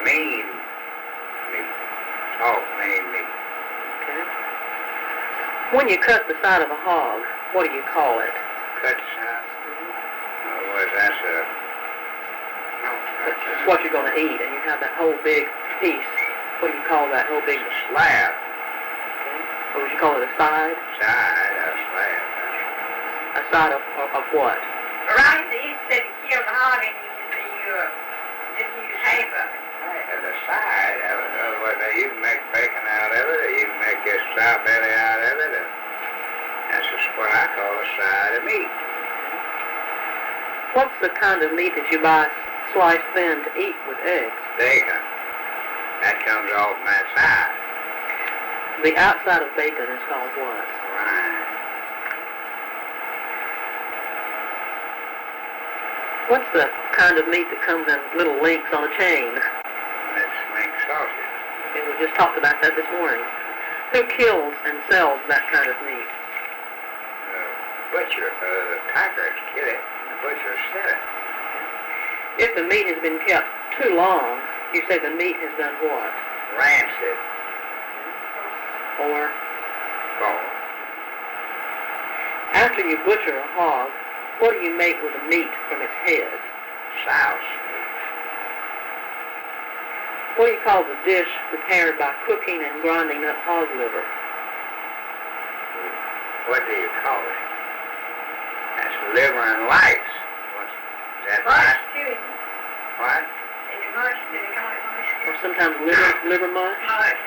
Mean meat. Soft, mean meat. Okay. When you cut the side of a hog, what do you call it? Cut side? Otherwise, that's a... No, that's It's what you're going to eat, and you have that whole big piece. What do you call that whole big... a slab. Okay. Or would you call it a side? Side, a slab. A side of what? Right, so you said you killed the hog and you just use half of it. And the side of it, otherwise you can make bacon out of it, or you can make this sow belly out of it, and that's just what I call a side of meat. What's the kind of meat that you buy sliced thin to eat with eggs? Bacon. That comes off from that side. The outside of bacon is called what? Right. What's the kind of meat that comes in little links on a chain? That's mink sausage. Okay, we just talked about that this morning. Who kills and sells that kind of meat? Butcher, the tigers kill it, and the butchers sell it. If the meat has been kept too long, you say the meat has done what? Rancid. Or Bone. after you butcher a hog, what do you make with the meat from its head? Souse. What do you call the dish prepared by cooking and grinding up hog liver? What do you call it? That's liver and lights. Is that Mush, right? too, isn't it? What? Is it mush? Do they call it mush? Or sometimes liver mush? Mush.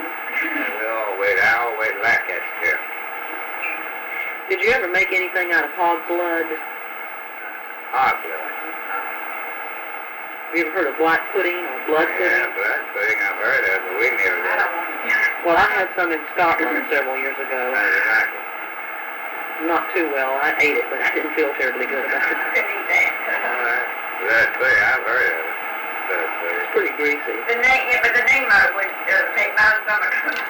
I always like that stuff. Did you ever make anything out of hog blood? Hog blood. Have you ever heard of white pudding or blood Yeah, pudding? blood pudding I've heard of, but we never I did. don't want it. Well, I had some in Scotland several years How ago. do you like it? Not too well. I ate it, but I didn't feel terribly good about it. Couldn't eat that. Alright. Blood pudding, I've heard of it. Blood pudding. It's pretty greasy. The name, yeah, but the name of it would make my stomach.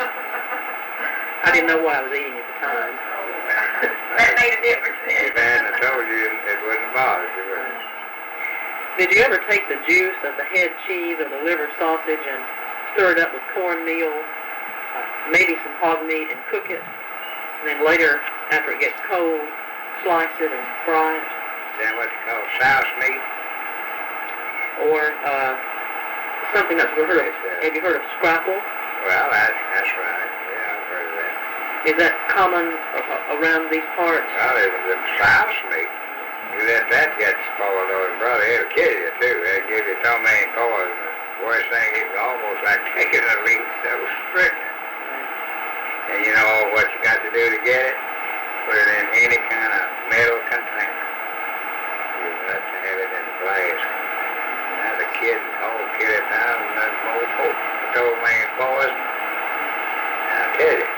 I didn't know what I was eating at the time. That made a difference then. If I hadn't told you, it wouldn't bother you, would it? Did you ever take the juice of the head cheese or the liver sausage and stir it up with cornmeal, maybe some hog meat, and cook it? And then later, after it gets cold, slice it and fry it? Is that what you call souse meat? Or something that's heard of. Have you heard of scrapple? Well, that's right. Yeah, I've heard of that. Is that common around these parts? Well, the souse meat. You let that get spoiled over, brother, it'll kill you too. It'll give you so many poison. The worst thing is almost like taking a leaf so strict. And you know what you got to do to get it? Put it in any kind of metal container. You've got to have it in glass. When I was a kid, the whole kid at time, and that old hope told me poison. And I tell you,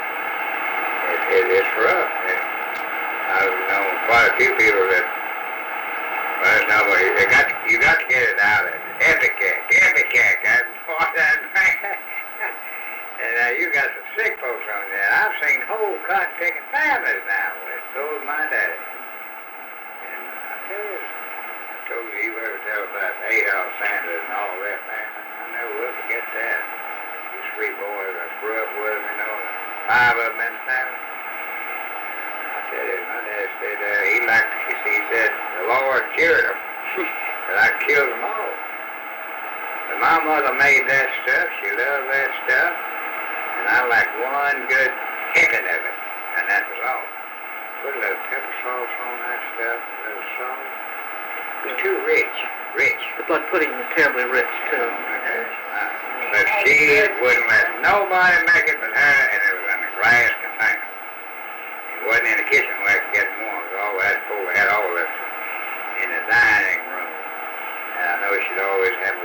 it's rough. I've known quite a few people that, well, it's nobody, you got to get it out of it. Epicac, that's what that man. And you got some sick folks on there. I've seen whole cotton-picking families now with it. So was my daddy. And I told you ever tell about Adolph Sanders and all that, man. I never will forget that. These three boys, I grew up with them, you know, and 5 of them in the family. I tell you, my dad said, he said, the Lord cured them, but I killed them all. But my mother made that stuff. She loved that stuff. And I liked one good hicking of it, and that was all. Put a little pepper sauce on that stuff, a little salt. It was too rich. The blood pudding was terribly rich, too. Oh, my gosh. But she wouldn't let nobody make it but her, and it was in a glass container. It wasn't in the kitchen where I could get more. It was all that full. We had all of it in the dining room. And I know she'd always have